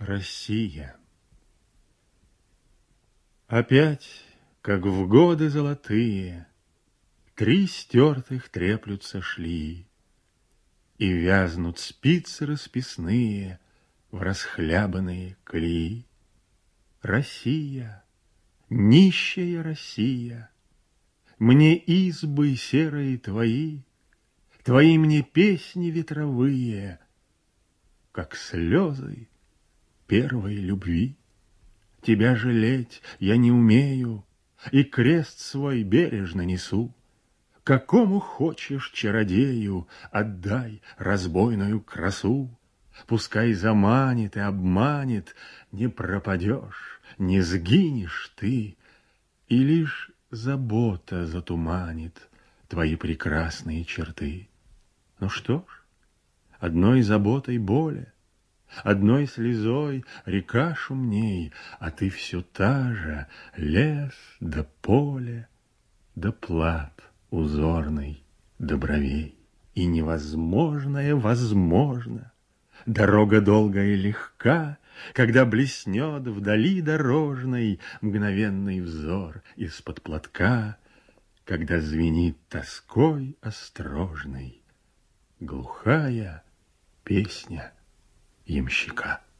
Россия. Опять, как в годы золотые, три стертых треплются шли, и вязнут спицы расписные в расхлябанные колеи. Россия, нищая Россия, мне избы серые твои, твои мне песни ветровые, как слезы первой любви. Тебя жалеть я не умею, и крест свой бережно несу. Какому хочешь чародею отдай разбойную красу. Пускай заманит и обманет, не пропадешь, не сгинешь ты, и лишь забота затуманит твои прекрасные черты. Ну что ж, одной заботой более, одной слезой река шумней, а ты все та же лес да поле, да плат узорный до бровей. И невозможное возможно, дорога долгая и легка, когда блеснет вдали дорожной мгновенный взор из-под платка, когда звенит тоской острожной глухая песня ямщика.